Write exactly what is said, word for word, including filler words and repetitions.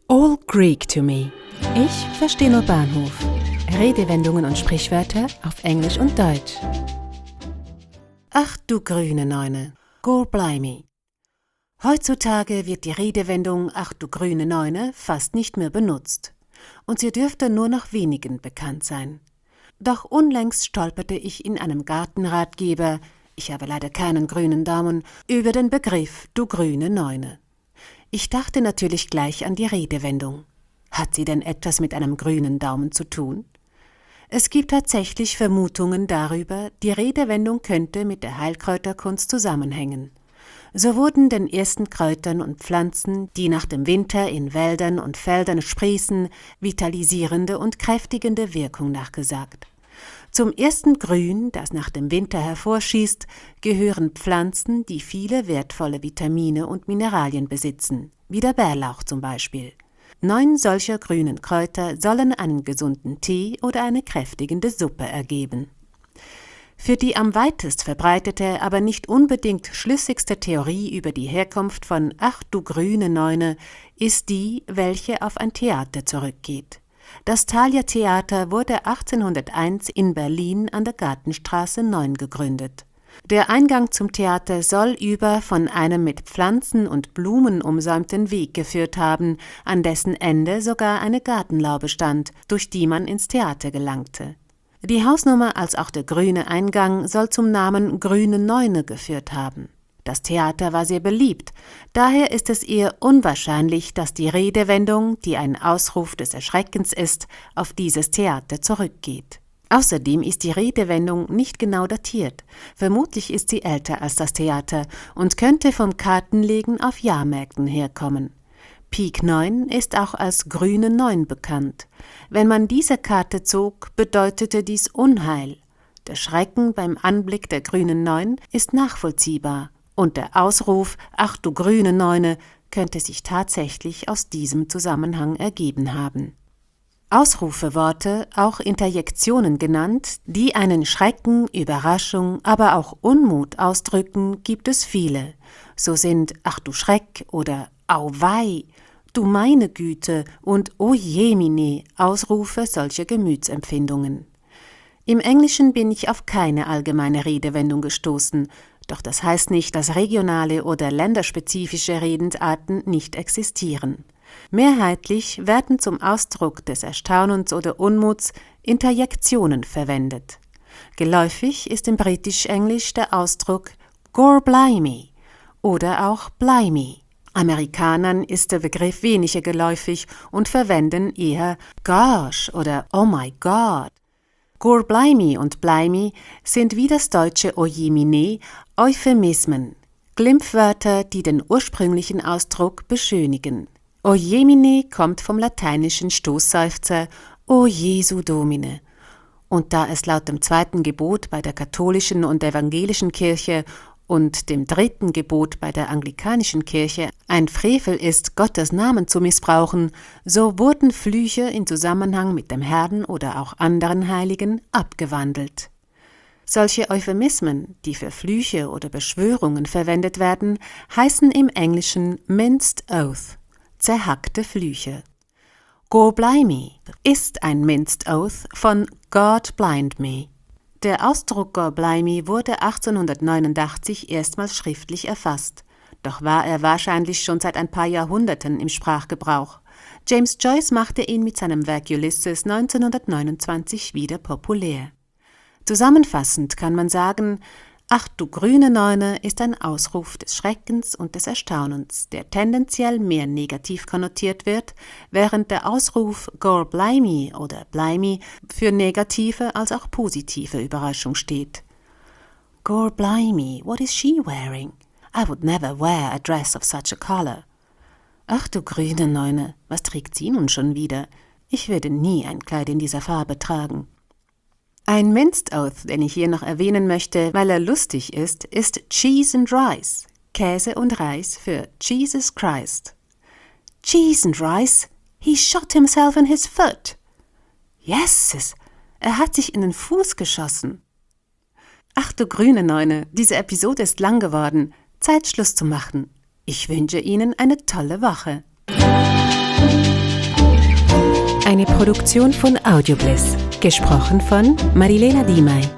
All Greek to me. Ich verstehe nur Bahnhof. Redewendungen und Sprichwörter auf Englisch und Deutsch. Ach du grüne Neune, Gorblimey. Heutzutage wird die Redewendung Ach du grüne Neune fast nicht mehr benutzt. Und sie dürfte nur noch wenigen bekannt sein. Doch unlängst stolperte ich in einem Gartenratgeber, ich habe leider keinen grünen Daumen, über den Begriff du grüne Neune. Ich dachte natürlich gleich an die Redewendung. Hat sie denn etwas mit einem grünen Daumen zu tun? Es gibt tatsächlich Vermutungen darüber, die Redewendung könnte mit der Heilkräuterkunst zusammenhängen. So wurden den ersten Kräutern und Pflanzen, die nach dem Winter in Wäldern und Feldern sprießen, vitalisierende und kräftigende Wirkung nachgesagt. Zum ersten Grün, das nach dem Winter hervorschießt, gehören Pflanzen, die viele wertvolle Vitamine und Mineralien besitzen, wie der Bärlauch zum Beispiel. Neun solcher grünen Kräuter sollen einen gesunden Tee oder eine kräftigende Suppe ergeben. Für die am weitest verbreitete, aber nicht unbedingt schlüssigste Theorie über die Herkunft von Ach du grüne Neune ist die, welche auf ein Theater zurückgeht. Das Thalia-Theater wurde achtzehnhunderteins in Berlin an der Gartenstraße neun gegründet. Der Eingang zum Theater soll über von einem mit Pflanzen und Blumen umsäumten Weg geführt haben, an dessen Ende sogar eine Gartenlaube stand, durch die man ins Theater gelangte. Die Hausnummer als auch der grüne Eingang soll zum Namen Grüne Neune geführt haben. Das Theater war sehr beliebt, daher ist es eher unwahrscheinlich, dass die Redewendung, die ein Ausruf des Erschreckens ist, auf dieses Theater zurückgeht. Außerdem ist die Redewendung nicht genau datiert, vermutlich ist sie älter als das Theater und könnte vom Kartenlegen auf Jahrmärkten herkommen. Pik neun ist auch als grüne Neun bekannt. Wenn man diese Karte zog, bedeutete dies Unheil. Der Schrecken beim Anblick der grünen Neun ist nachvollziehbar. Und der Ausruf »Ach du grüne Neune« könnte sich tatsächlich aus diesem Zusammenhang ergeben haben. Ausrufeworte, auch Interjektionen genannt, die einen Schrecken, Überraschung, aber auch Unmut ausdrücken, gibt es viele. So sind »Ach du Schreck« oder »Auweih«, »Du meine Güte« und »O jemine« Ausrufe solcher Gemütsempfindungen. Im Englischen bin ich auf keine allgemeine Redewendung gestoßen, doch das heißt nicht, dass regionale oder länderspezifische Redensarten nicht existieren. Mehrheitlich werden zum Ausdruck des Erstaunens oder Unmuts Interjektionen verwendet. Geläufig ist im Britisch-Englisch der Ausdruck Gorblimey oder auch Blimey. Amerikanern ist der Begriff weniger geläufig und verwenden eher Gosh oder Oh my God. Gorblimey und Blimey sind wie das deutsche Ojemine Euphemismen, Glimpfwörter, die den ursprünglichen Ausdruck beschönigen. Ojemine kommt vom lateinischen Stoßseufzer O Jesu Domine. Und da es laut dem zweiten Gebot bei der katholischen und evangelischen Kirche und dem dritten Gebot bei der anglikanischen Kirche ein Frevel ist, Gottes Namen zu missbrauchen, so wurden Flüche in Zusammenhang mit dem Herrn oder auch anderen Heiligen abgewandelt. Solche Euphemismen, die für Flüche oder Beschwörungen verwendet werden, heißen im Englischen Minced Oath, zerhackte Flüche. Gorblimey ist ein Minced Oath von God blind me. Der Ausdruck Gorblimey wurde achtzehnhundertneunundachtzig erstmals schriftlich erfasst, doch war er wahrscheinlich schon seit ein paar Jahrhunderten im Sprachgebrauch. James Joyce machte ihn mit seinem Werk Ulysses neunzehnhundertneunundzwanzig wieder populär. Zusammenfassend kann man sagen, »Ach du grüne Neune« ist ein Ausruf des Schreckens und des Erstaunens, der tendenziell mehr negativ konnotiert wird, während der Ausruf Gorblimey oder Blimey für negative als auch positive Überraschung steht. Gorblimey, what is she wearing? I would never wear a dress of such a color. Ach du grüne Neune, was trägt sie nun schon wieder? Ich würde nie ein Kleid in dieser Farbe tragen. Ein Minced Oath, den ich hier noch erwähnen möchte, weil er lustig ist, ist Cheese and Rice, Käse und Reis für Jesus Christ. Cheese and Rice? He shot himself in his foot. Yes, er hat sich in den Fuß geschossen. Ach du grüne Neune, diese Episode ist lang geworden. Zeit, Schluss zu machen. Ich wünsche Ihnen eine tolle Woche. eine Produktion von Audiobliss. Gesprochen von Marilena Diemey.